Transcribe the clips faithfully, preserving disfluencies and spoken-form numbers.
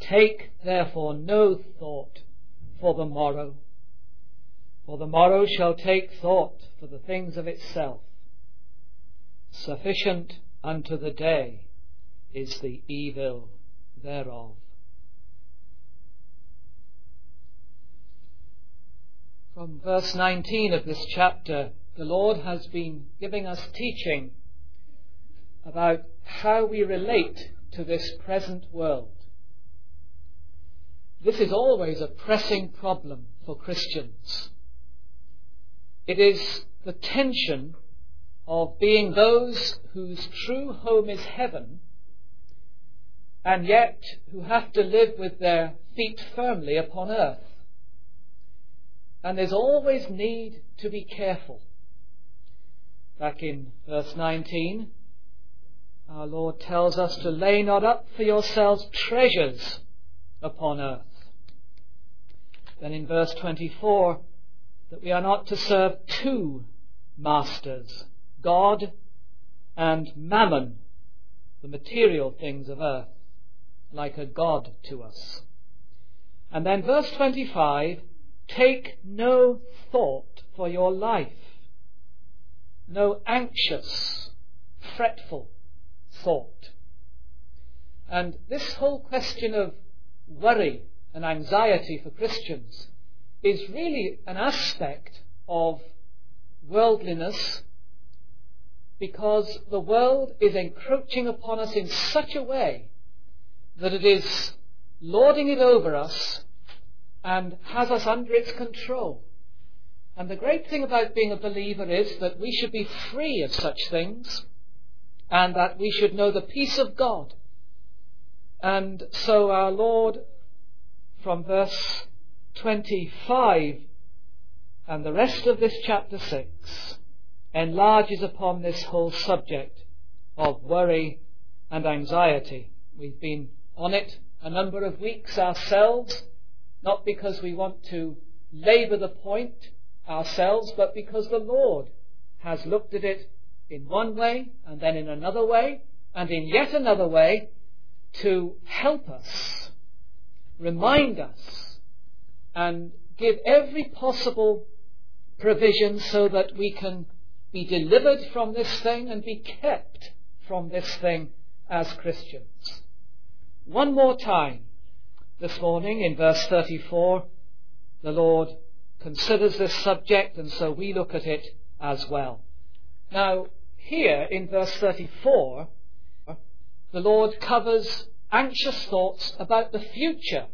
Take therefore no thought for the morrow, for the morrow shall take thought for the things of itself. Sufficient unto the day is the evil thereof. From verse nineteen of this chapter, the Lord has been giving us teaching about how we relate to this present world. This is always a pressing problem for Christians. It is the tension of being those whose true home is heaven, and yet who have to live with their feet firmly upon earth. And there's always need to be careful. Back in verse nineteen, our Lord tells us to lay not up for yourselves treasures upon earth. Then in verse twenty-four, that we are not to serve two masters, God and mammon, the material things of earth, like a god to us. And then verse twenty-five, take no thought for your life, no anxious, fretful thought. And this whole question of worry and anxiety for Christians is really an aspect of worldliness, because the world is encroaching upon us in such a way that it is lording it over us and has us under its control. And the great thing about being a believer is that we should be free of such things, and that we should know the peace of God. And so our Lord, from verse twenty-five and the rest of this chapter six, enlarges upon this whole subject of worry and anxiety. We've been on it a number of weeks ourselves, not because we want to labour the point ourselves, but because the Lord has looked at it in one way and then in another way and in yet another way to help us, remind us, and give every possible provision so that we can be delivered from this thing and be kept from this thing as Christians. One more time this morning in verse thirty-four, the Lord considers this subject, and so we look at it as well. Now, here in verse thirty-four, the Lord covers anxious thoughts about the future.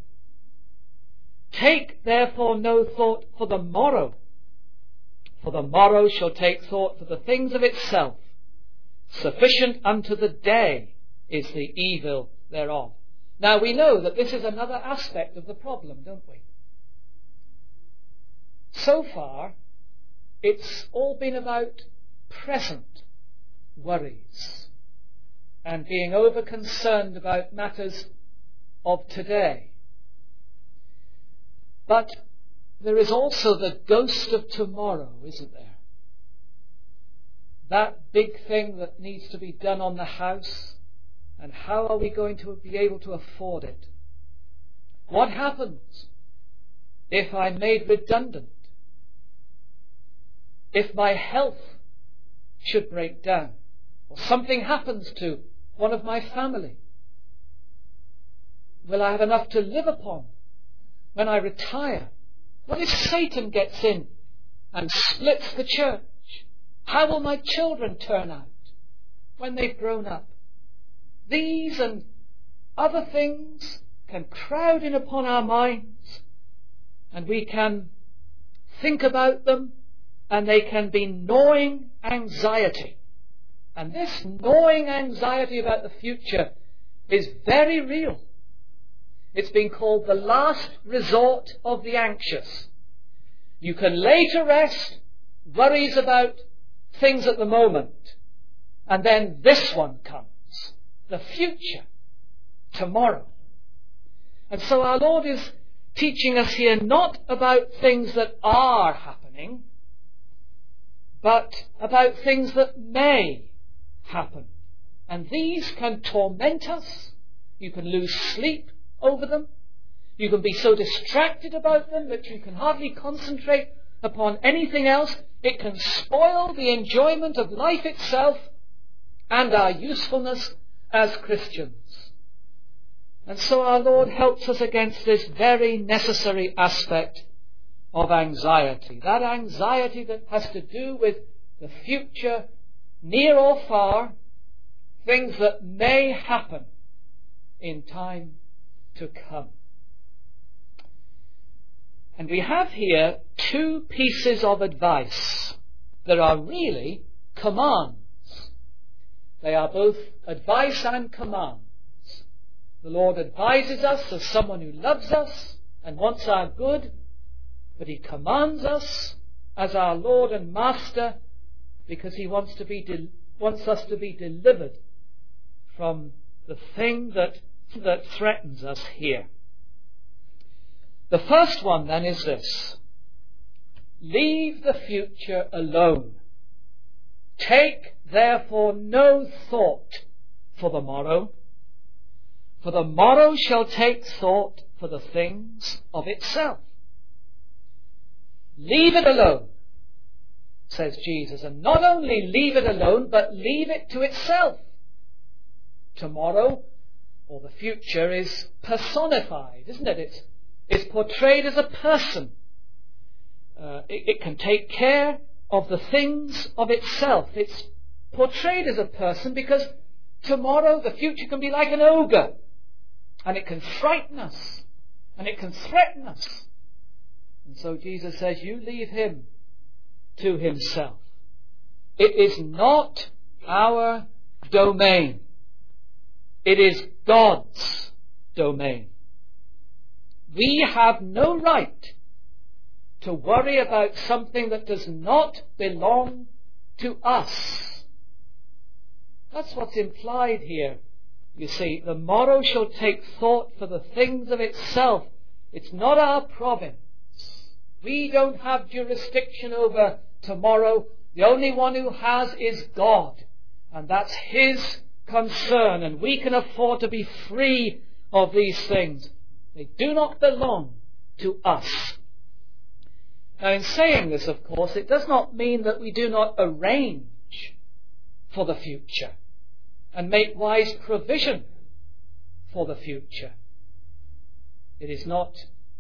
Take therefore no thought for the morrow, for the morrow shall take thought for the things of itself. Sufficient unto the day is the evil thereof. Now we know that this is another aspect of the problem, don't we? So far, it's all been about present worries and being over concerned about matters of today. But there is also the ghost of tomorrow, isn't there? That big thing that needs to be done on the house, and how are we going to be able to afford it? What happens if I'm made redundant? If my health should break down, or something happens to one of my family? Will I have enough to live upon when I retire? What if Satan gets in and splits the church? How will my children turn out when they've grown up? These and other things can crowd in upon our minds, and we can think about them, and they can be gnawing anxiety. And this gnawing anxiety about the future is very real. It's been called the last resort of the anxious. You can lay to rest worries about things at the moment, and then this one comes, the future, tomorrow. And so our Lord is teaching us here not about things that are happening, but about things that may happen. And these can torment us. You can lose sleep over them. You can be so distracted about them that you can hardly concentrate upon anything else. It can spoil the enjoyment of life itself and our usefulness as Christians. And so our Lord helps us against this very necessary aspect of anxiety. That anxiety that has to do with the future, near or far, things that may happen in time to come. And we have here two pieces of advice that are really commands. They are both advice and commands. The Lord advises us as someone who loves us and wants our good, but He commands us as our Lord and Master because He wants to be de- wants us to be delivered from the thing that that threatens us here. The first one then is this: leave the future alone. Take therefore no thought for the morrow, for the morrow shall take thought for the things of itself. Leave it alone, says Jesus, and not only leave it alone, but leave it to itself. Tomorrow, or the future, is personified, isn't it? It's, it's portrayed as a person. Uh, it, it can take care of the things of itself. It's portrayed as a person because tomorrow, the future, can be like an ogre, and it can frighten us, and it can threaten us. And so Jesus says, you leave him to himself. It is not our domain. It is God's domain. We have no right to worry about something that does not belong to us. That's what's implied here. You see, the morrow shall take thought for the things of itself. It's not our province. We don't have jurisdiction over tomorrow. The only one who has is God. And that's His concern. And we can afford to be free of these things. They do not belong to us. Now, in saying this, of course, it does not mean that we do not arrange for the future and make wise provision for the future. It is not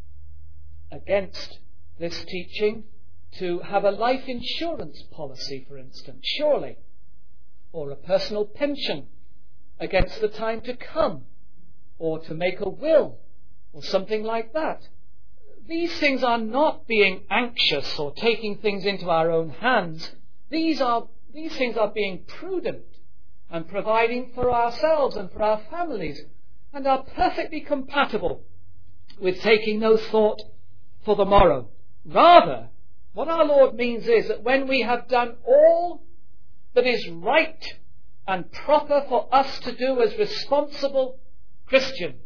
against this teaching to have a life insurance policy, for instance, surely, or a personal pension against the time to come, or to make a will, or something like that. These things are not being anxious or taking things into our own hands. These are these things are being prudent and providing for ourselves and for our families, and are perfectly compatible with taking no thought for the morrow. Rather, what our Lord means is that when we have done all that is right and proper for us to do as responsible Christians,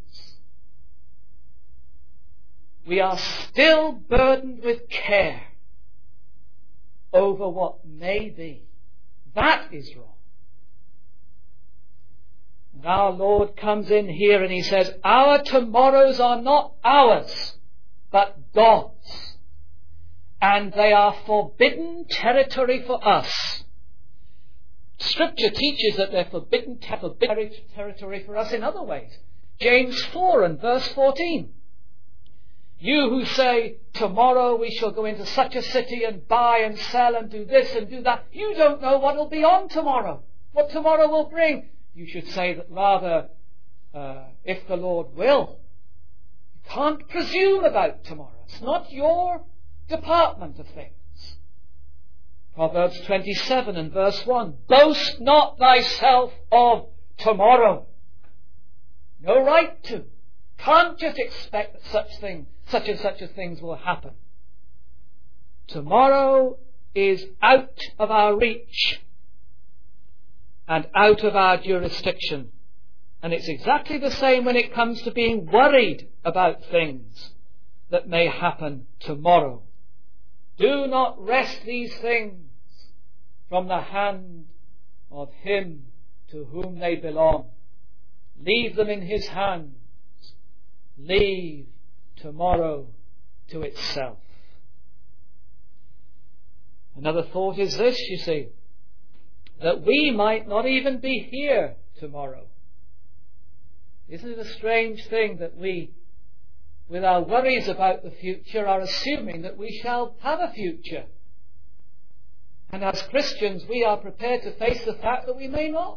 we are still burdened with care over what may be. That is wrong. And our Lord comes in here and He says, our tomorrows are not ours, but God's. And they are forbidden territory for us. Scripture teaches that they're forbidden, ter- forbidden territory for us in other ways. James four and verse fourteen. You who say, tomorrow we shall go into such a city and buy and sell and do this and do that. You don't know what will be on tomorrow, what tomorrow will bring. You should say that rather, uh, if the Lord will. You can't presume about tomorrow. It's not your department of things. Proverbs twenty-seven and verse one. Boast not thyself of tomorrow. No right to. Can't just expect that such thing, such and such a things will happen. Tomorrow is out of our reach and out of our jurisdiction. And it's exactly the same when it comes to being worried about things that may happen tomorrow. Do not wrest these things from the hand of Him to whom they belong. Leave them in His hands leave tomorrow to itself. Another thought is this, you see, that we might not even be here tomorrow. Isn't it a strange thing that we, with our worries about the future, are assuming that we shall have a future? And as Christians, we are prepared to face the fact that we may not.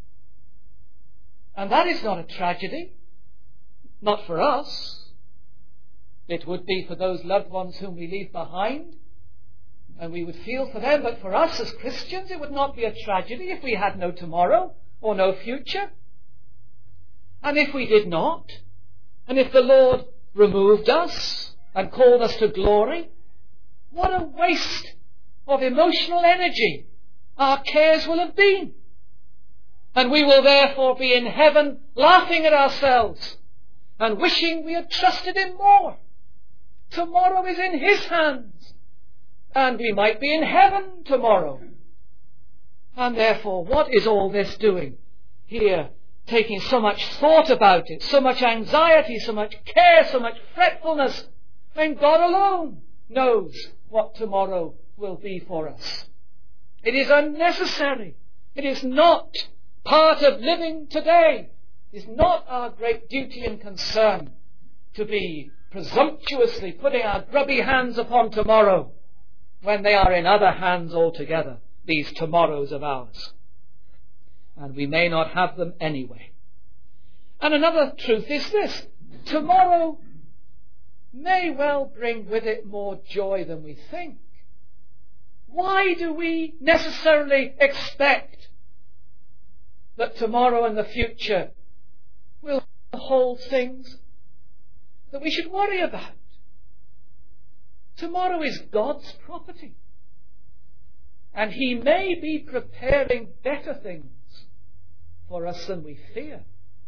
And that is not a tragedy. Not for us. It would be for those loved ones whom we leave behind, and we would feel for them. But for us as Christians, it would not be a tragedy if we had no tomorrow or no future. And if we did not, and if the Lord removed us and called us to glory, what a waste of emotional energy our cares will have been. And we will therefore be in heaven laughing at ourselves and wishing we had trusted Him more. Tomorrow is in His hands, and we might be in heaven tomorrow. And therefore, what is all this doing here, taking so much thought about it, so much anxiety, so much care, so much fretfulness, when God alone knows what tomorrow will be for us? It is unnecessary. It is not part of living today. It is not our great duty and concern to be presumptuously putting our grubby hands upon tomorrow when they are in other hands altogether, these tomorrows of ours. And we may not have them anyway. And another truth is this: tomorrow may well bring with it more joy than we think. Why do we necessarily expect that tomorrow and the future will hold things that we should worry about? Tomorrow is God's property, and He may be preparing better things for us than we fear.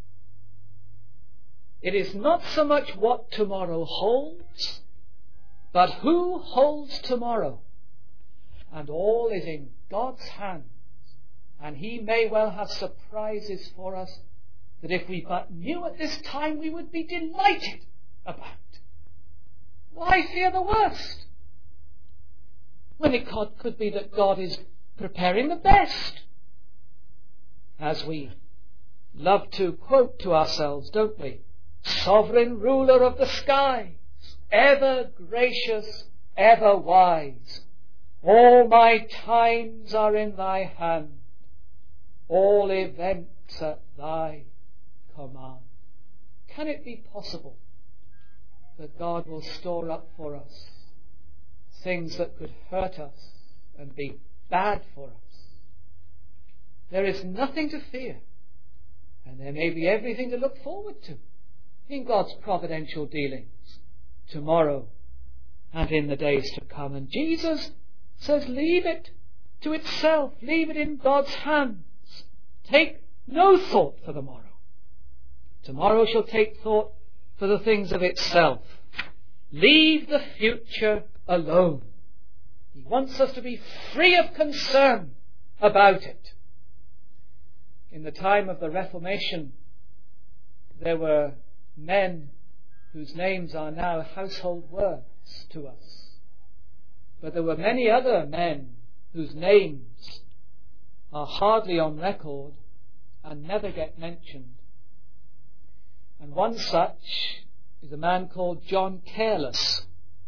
It is not so much what tomorrow holds, but who holds tomorrow. And all is in God's hands, and He may well have surprises for us that if we but knew at this time we would be delighted about. Why fear the worst, when it could be that God is preparing the best? As we love to quote to ourselves, don't we? Sovereign ruler of the skies, ever gracious, ever wise, all my times are in Thy hand, all events at Thy command. Can it be possible that God will store up for us things that could hurt us and be bad for us? There is nothing to fear, and there may be everything to look forward to in God's providential dealings tomorrow and in the days to come. And Jesus says, leave it to itself. Leave it in God's hands. Take no thought for the morrow. Tomorrow shall take thought for the things of itself. Leave the future alone. He wants us to be free of concern about it. In the time of the Reformation, there were men whose names are now household words to us. But there were many other men whose names are hardly on record and never get mentioned. And one such is a man called John Careless.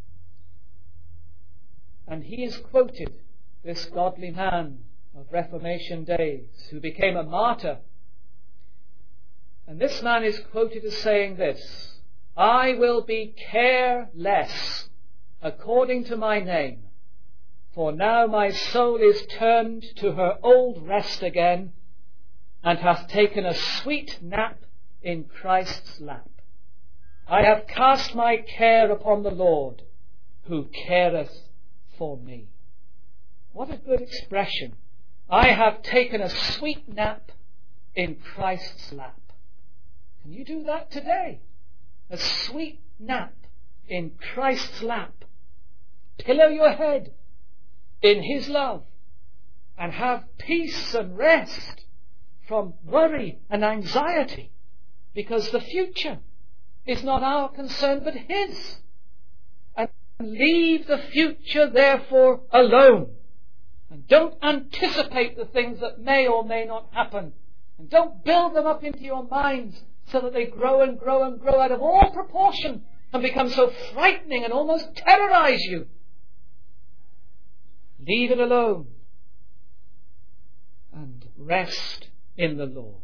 And he is quoted, this godly man of Reformation days, who became a martyr. And this man is quoted as saying this: I will be careless according to my name, for now my soul is turned to her old rest again, and hath taken a sweet nap in Christ's lap. I have cast my care upon the Lord, who careth for me. What a good expression. I have taken a sweet nap in Christ's lap. Can you do that today? A sweet nap in Christ's lap. Pillow your head in His love and have peace and rest from worry and anxiety, because the future is not our concern but His. And leave the future, therefore, alone. And don't anticipate the things that may or may not happen. And don't build them up into your minds so that they grow and grow and grow out of all proportion and become so frightening and almost terrorize you. Leave it alone and rest in the Lord.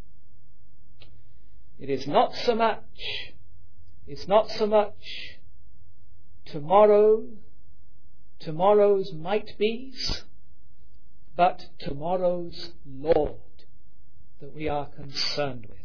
It is not so much, it's not so much tomorrow, tomorrow's might-be's, but tomorrow's Lord that we are concerned with.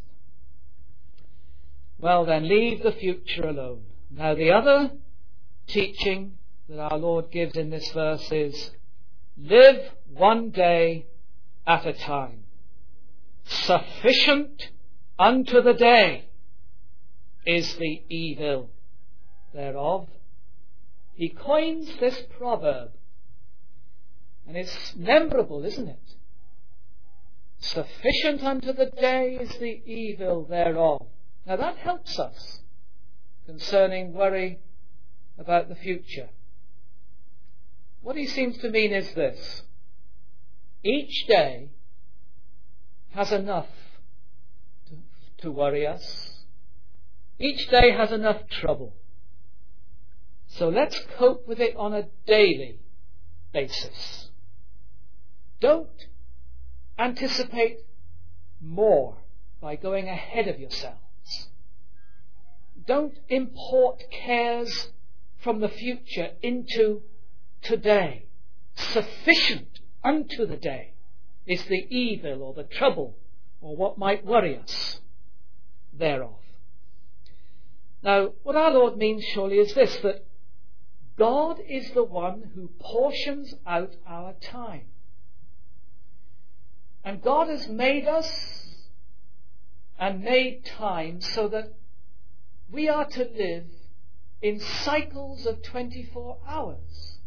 Well then, leave the future alone. Now the other teaching that our Lord gives in this verse is, live one day at a time. Sufficient unto the day is the evil thereof. He coins this proverb, and it's memorable, isn't it? Sufficient unto the day is the evil thereof. Now that helps us concerning worry about the future. What he seems to mean is this: each day has enough to, to worry us. Each day has enough trouble. So let's cope with it on a daily basis. Don't anticipate more by going ahead of yourselves. Don't import cares from the future into today. Sufficient unto the day is the evil or the trouble or what might worry us thereof. Now, what our Lord means surely is this, that God is the one who portions out our time. And God has made us and made time so that we are to live in cycles of twenty-four hours.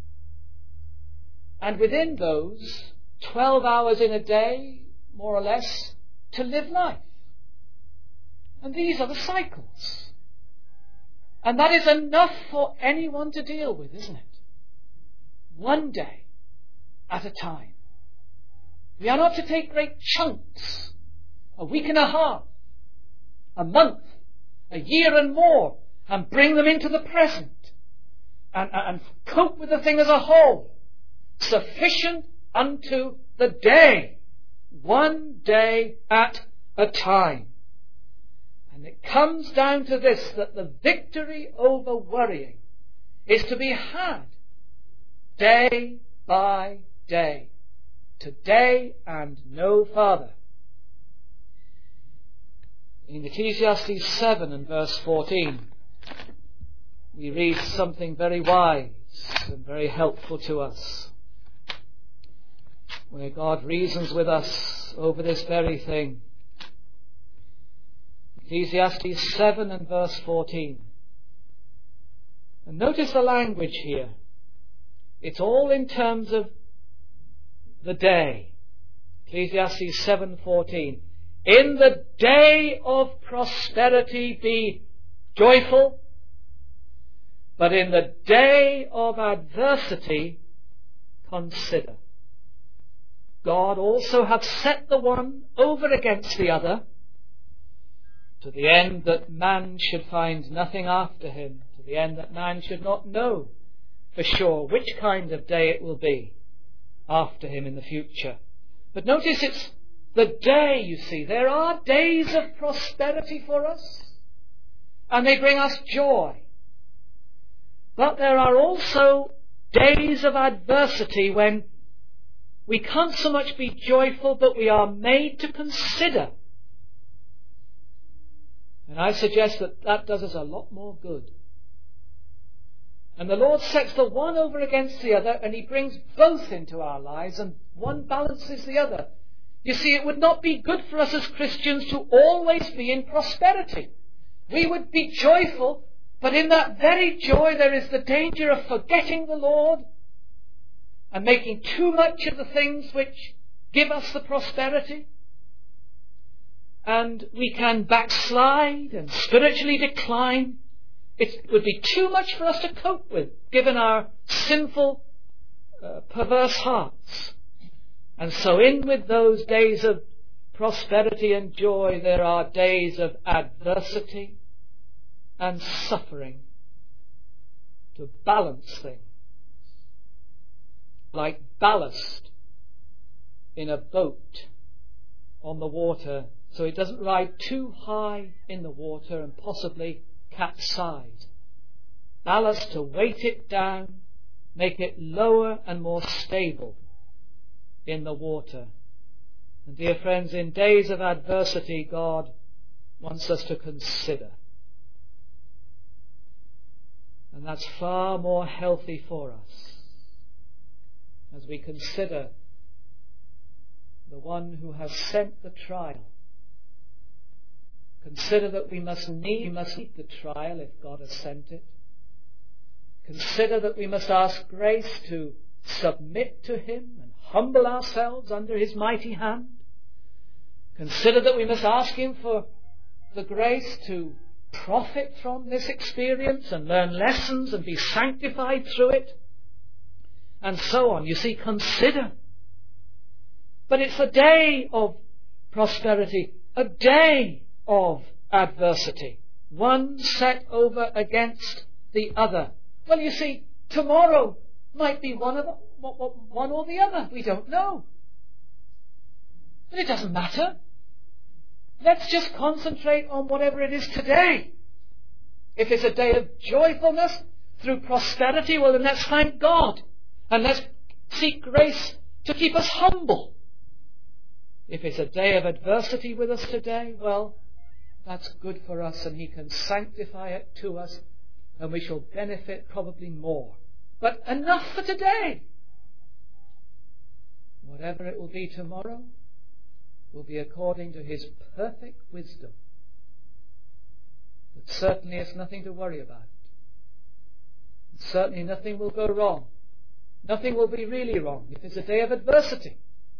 And within those, twelve hours in a day, more or less, to live life. And these are the cycles. And that is enough for anyone to deal with, isn't it? One day at a time. We are not to take great chunks, a week and a half, a month, a year and more, and bring them into the present and, and cope with the thing as a whole. Sufficient unto the day, one day at a time. And it comes down to this, that the victory over worrying is to be had day by day, today and no farther. In Ecclesiastes seven and verse fourteen, we read something very wise and very helpful to us, where God reasons with us over this very thing. Ecclesiastes seven and verse fourteen. And notice the language here. It's all in terms of the day. Ecclesiastes seven fourteen. In the day of prosperity be joyful, but in the day of adversity consider. God also hath set the one over against the other, to the end that man should find nothing after him, to the end that man should not know for sure which kind of day it will be after him in the future. But notice it's the day, you see. There are days of prosperity for us, and they bring us joy. But there are also days of adversity when we can't so much be joyful, but we are made to consider. And I suggest that that does us a lot more good. And the Lord sets the one over against the other, and He brings both into our lives, and one balances the other. You see, it would not be good for us as Christians to always be in prosperity. We would be joyful, but in that very joy there is the danger of forgetting the Lord and making too much of the things which give us the prosperity. and we can backslide and spiritually decline. It would be too much for us to cope with, given our sinful, uh, perverse hearts. And so in with those days of prosperity and joy, there are days of adversity and suffering to balance things, like ballast in a boat on the water, so it doesn't ride too high in the water and possibly capsize. Ballast to weight it down, make it lower and more stable in the water. And dear friends, in days of adversity, God wants us to consider. And that's far more healthy for us as we consider the one who has sent the trial. Consider that we must need, we must need the trial if God has sent it. Consider that we must ask grace to submit to Him and humble ourselves under His mighty hand. Consider that we must ask Him for the grace to profit from this experience and learn lessons and be sanctified through it, and so on. You see, consider. But it's a day of prosperity, a day of adversity, one set over against the other. Well, you see, tomorrow might be one of them, one or the other. We don't know. But it doesn't matter. Let's just concentrate on whatever it is today. If it's a day of joyfulness through prosperity, well, then let's thank God. And let's seek grace to keep us humble. If it's a day of adversity with us today, well, that's good for us, and He can sanctify it to us, and we shall benefit probably more. But enough for today. Whatever it will be tomorrow will be according to His perfect wisdom. But certainly it's nothing to worry about. Certainly nothing will go wrong. Nothing will be really wrong if it's a day of adversity.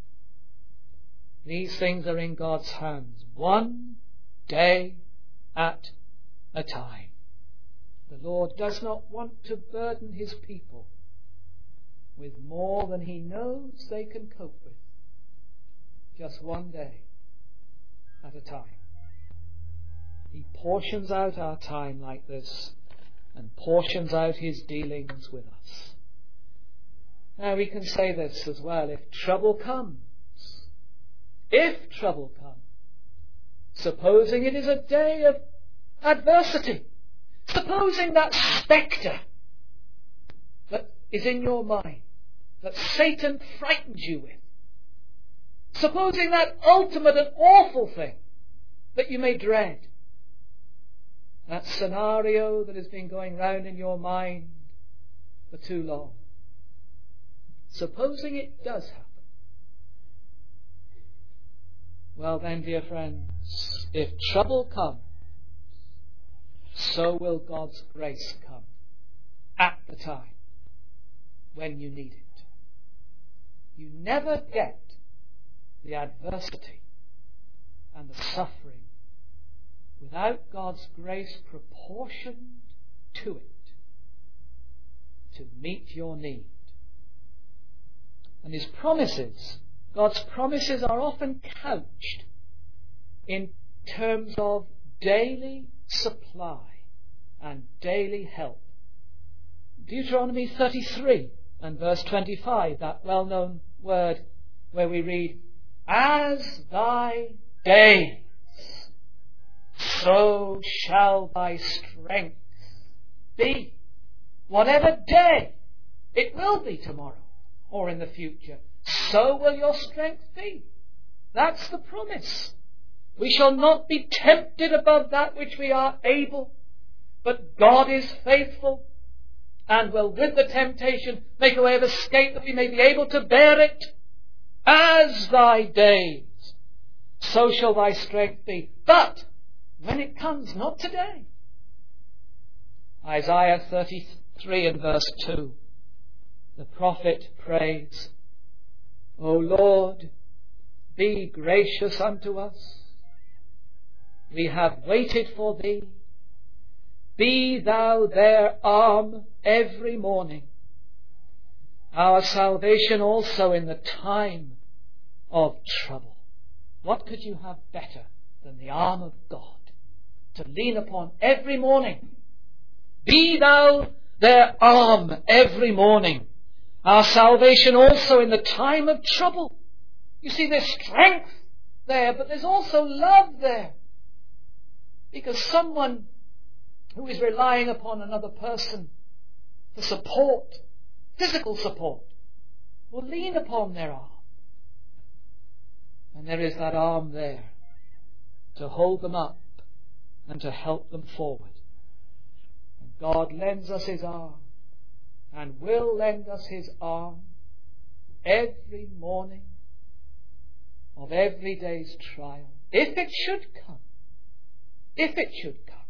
These things are in God's hands, one day at a time. The Lord does not want to burden His people with more than He knows they can cope with. Just one day at a time. He portions out our time like this and portions out His dealings with us. Now we can say this as well. If trouble comes, if trouble comes, supposing it is a day of adversity, supposing that spectre that is in your mind, that Satan frightens you with, supposing that ultimate and awful thing that you may dread, that scenario that has been going round in your mind for too long, supposing it does happen, well then, dear friends, if trouble comes, so will God's grace come at the time when you need it. You never get the adversity and the suffering without God's grace proportioned to it to meet your need. And His promises, God's promises are often couched in terms of daily supply and daily help. Deuteronomy thirty-three and verse twenty-five, that well-known word where we read, "As thy days, so shall thy strength be." Whatever day it will be tomorrow or in the future, so will your strength be. That's the promise. We shall not be tempted above that which we are able, but God is faithful and will with the temptation make a way of escape that we may be able to bear it. As thy days, so shall thy strength be. But when it comes, not today. Isaiah thirty-three and verse two, the prophet prays, "O Lord, be gracious unto us, we have waited for thee. Be thou their arm every morning, our salvation also in the time of trouble. What could you have better than the arm of God to lean upon every morning? Be thou their arm every morning, our salvation also in the time of trouble. You see, there's strength there, but there's also love there. Because someone who is relying upon another person for support, physical support, will lean upon their arm. And there is that arm there to hold them up and to help them forward. And God lends us his arm and will lend us his arm every morning of every day's trial, if it should come. If it should come.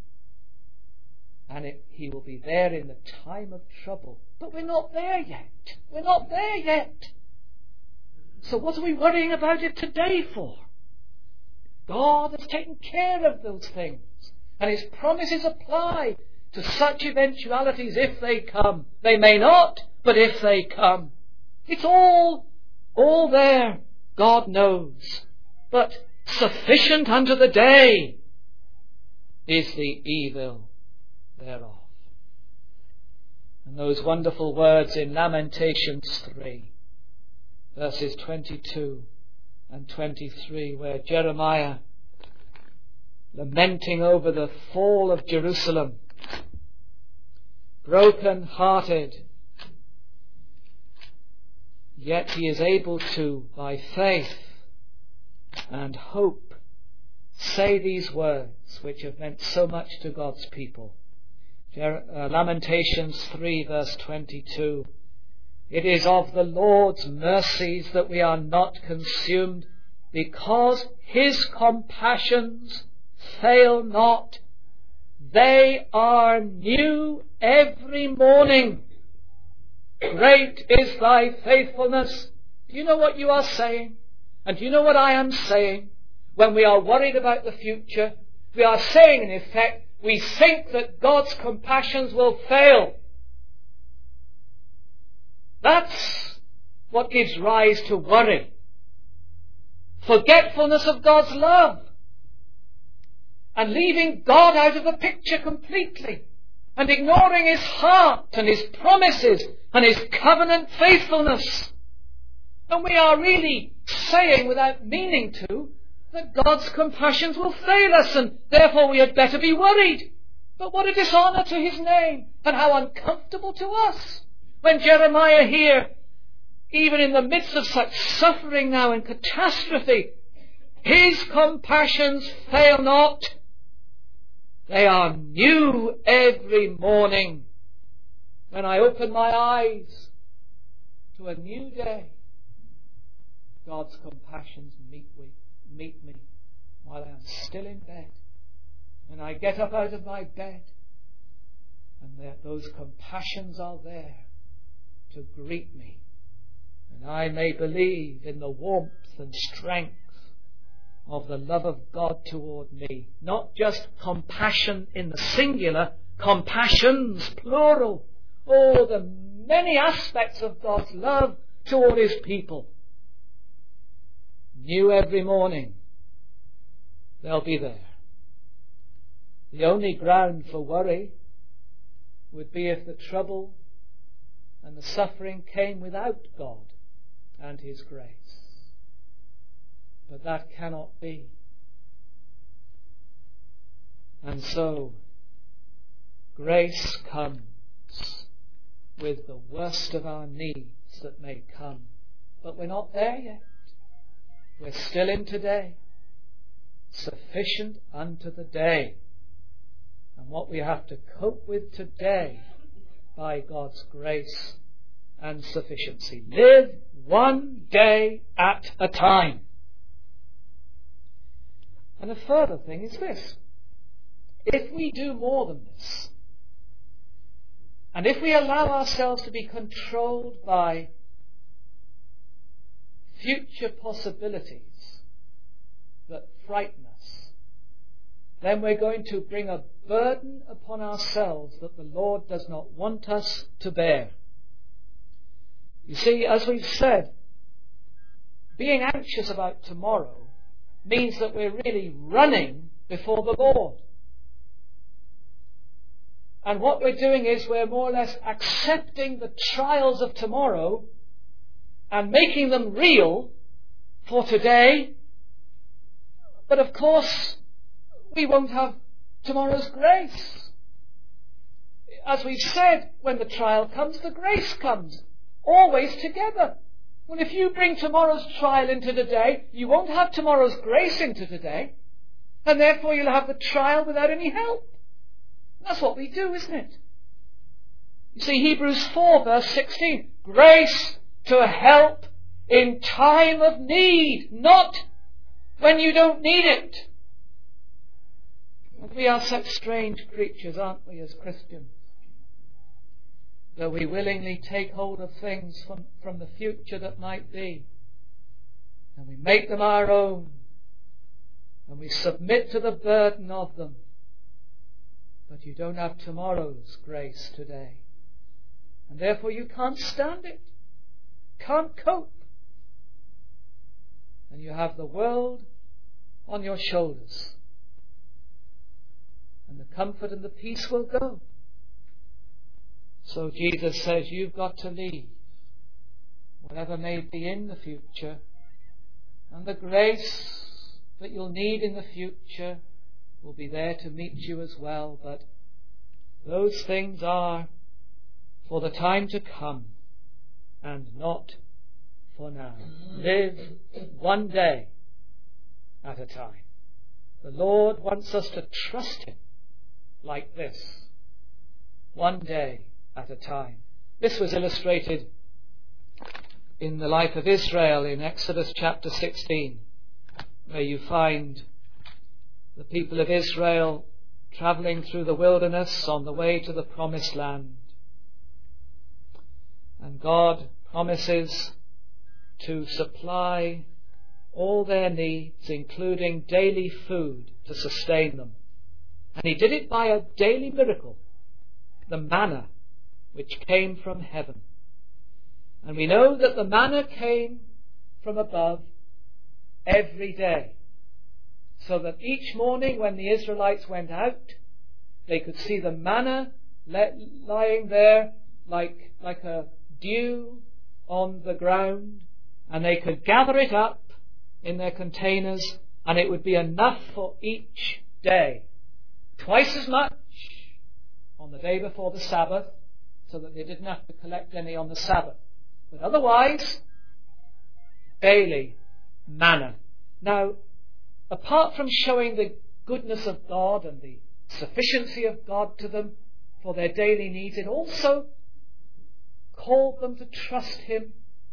And it, he will be there in the time of trouble. But we're not there yet. We're not there yet. So what are we worrying about it today for? God has taken care of those things. And his promises apply to such eventualities if they come. They may not, but if they come. It's all, all there. God knows. But sufficient unto the day is the evil thereof. And those wonderful words in Lamentations three, verses twenty-two and twenty-three, where Jeremiah, lamenting over the fall of Jerusalem, broken-hearted, yet he is able to, by faith and hope, say these words which have meant so much to God's people. Jer- uh, Lamentations three, verse twenty-two. It is of the Lord's mercies that we are not consumed, because his compassions fail not. They are new every morning. Great is thy faithfulness. Do you know what you are saying? And do you know what I am saying? When we are worried about the future, we are saying in effect, we think that God's compassions will fail. That's what gives rise to worry. Forgetfulness of God's love. And leaving God out of the picture completely. And ignoring his heart and his promises and his covenant faithfulness. And we are really saying, without meaning to, that God's compassions will fail us, and therefore we had better be worried. But what a dishonour to his name, and how uncomfortable to us. When Jeremiah here, even in the midst of such suffering now and catastrophe, his compassions fail not. They are new every morning. When I open my eyes to a new day, God's compassions meet me, meet me while I am still in bed. And I get up out of my bed, and there, those compassions are there to greet me. And I may believe in the warmth and strength of the love of God toward me. Not just compassion in the singular, compassions, plural. Oh, the many aspects of God's love toward his people. New every morning. They'll be there. The only ground for worry would be if the trouble and the suffering came without God and his grace. But that cannot be. And so, grace comes with the worst of our needs that may come. But we're not there yet. We're still in today. Sufficient unto the day. And what we have to cope with today by God's grace and sufficiency. Live one day at a time. And a further thing is this. If we do more than this, and if we allow ourselves to be controlled by future possibilities that frighten us, then we're going to bring a burden upon ourselves that the Lord does not want us to bear. You see, as we've said, being anxious about tomorrow means that we're really running before the Lord. And what we're doing is we're more or less accepting the trials of tomorrow and making them real for today. But of course, we won't have tomorrow's grace. As we've said, when the trial comes, the grace comes. Always together. Well, if you bring tomorrow's trial into today, you won't have tomorrow's grace into today. And therefore you'll have the trial without any help. That's what we do, isn't it? You see, Hebrews four verse sixteen, grace to help in time of need, not when you don't need it. And we are such strange creatures, aren't we, as Christians? Though we willingly take hold of things from, from the future that might be, and we make them our own, and we submit to the burden of them, but you don't have tomorrow's grace today. And therefore you can't stand it, can't cope. And you have the world on your shoulders. And the comfort and the peace will go. So Jesus says you've got to leave whatever may be in the future, and the grace that you'll need in the future will be there to meet you as well. But those things are for the time to come and not for now. Live one day at a time. The Lord wants us to trust Him like this. One day at a time. This was illustrated in the life of Israel in Exodus chapter sixteen, where you find the people of Israel travelling through the wilderness on the way to the promised land. And God promises to supply all their needs, including daily food to sustain them. And He did it by a daily miracle, the manna, which came from heaven. And we know that the manna came from above every day, so that each morning when the Israelites went out, they could see the manna lying there like, like a dew on the ground, and they could gather it up in their containers, and it would be enough for each day. Twice as much on the day before the Sabbath, so that they didn't have to collect any on the Sabbath. But otherwise, daily manna. Now, apart from showing the goodness of God and the sufficiency of God to them for their daily needs, it also called them to trust Him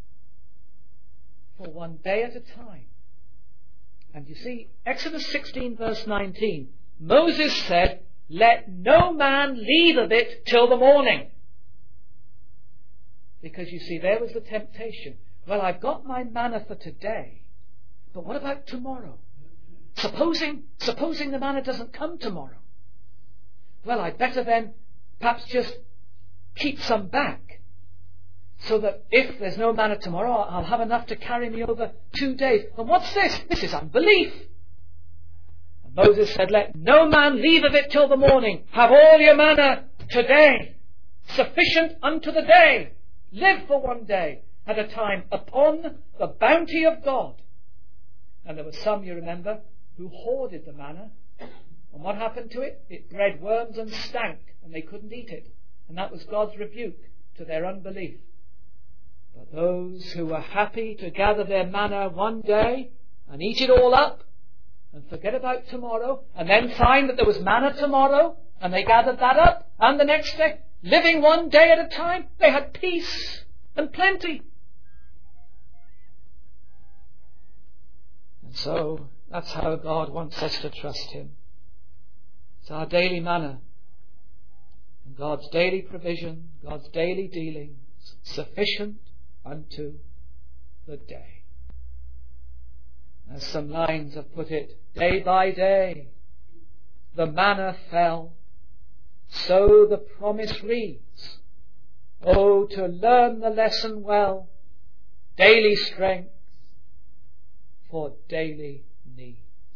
for one day at a time. And you see, Exodus sixteen verse nineteen, Moses said, let no man leave of it till the morning. Because you see, there was the temptation. Well, I've got my manna for today, but what about tomorrow? Supposing, supposing the manna doesn't come tomorrow. Well, I'd better then perhaps just keep some back, so that if there's no manna tomorrow, I'll have enough to carry me over two days. And what's this? This is unbelief. And Moses said, let no man leave of it till the morning. Have all your manna today, sufficient unto the day. Live for one day at a time upon the bounty of God. And there were some, you remember, who hoarded the manna. And what happened to it? It bred worms and stank, and they couldn't eat it. And that was God's rebuke to their unbelief. But those who were happy to gather their manna one day and eat it all up and forget about tomorrow, and then find that there was manna tomorrow, and they gathered that up, and the next day, living one day at a time, they had peace and plenty. And so that's how God wants us to trust Him. It's our daily manna, and God's daily provision, God's daily dealings, sufficient unto the day. As some lines have put it, day by day the manna fell, so the promise reads, oh, to learn the lesson well, daily strength for daily needs.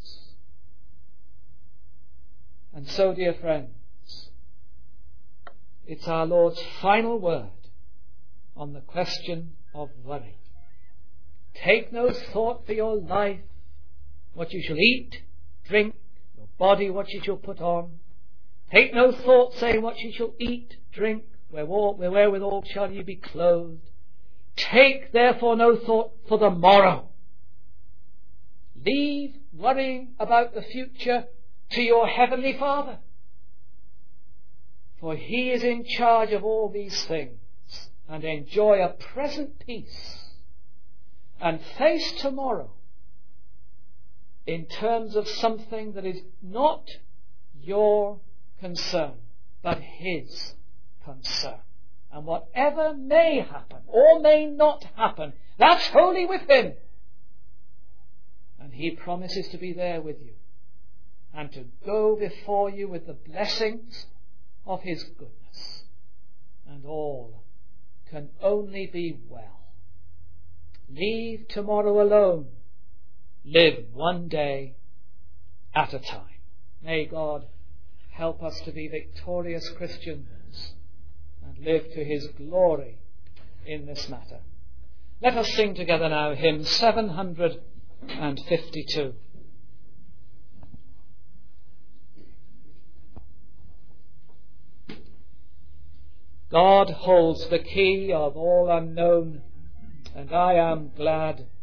And so, dear friends, it's our Lord's final word on the question of worry. Take no thought for your life, what you shall eat, drink, your body, what you shall put on. Take no thought saying what you shall eat, drink, wherewithal shall you be clothed. Take therefore no thought for the morrow. Leave worrying about the future to your heavenly Father, for He is in charge of all these things, and enjoy a present peace and face tomorrow in terms of something that is not your concern, but His concern. And whatever may happen or may not happen, that's wholly with Him. And He promises to be there with you and to go before you with the blessings of His goodness. And all can only be well. Leave tomorrow alone. Live one day at a time. May God help us to be victorious Christians and live to His glory in this matter. Let us sing together now hymn seven hundred fifty-two. God holds the key of all unknown, and I am glad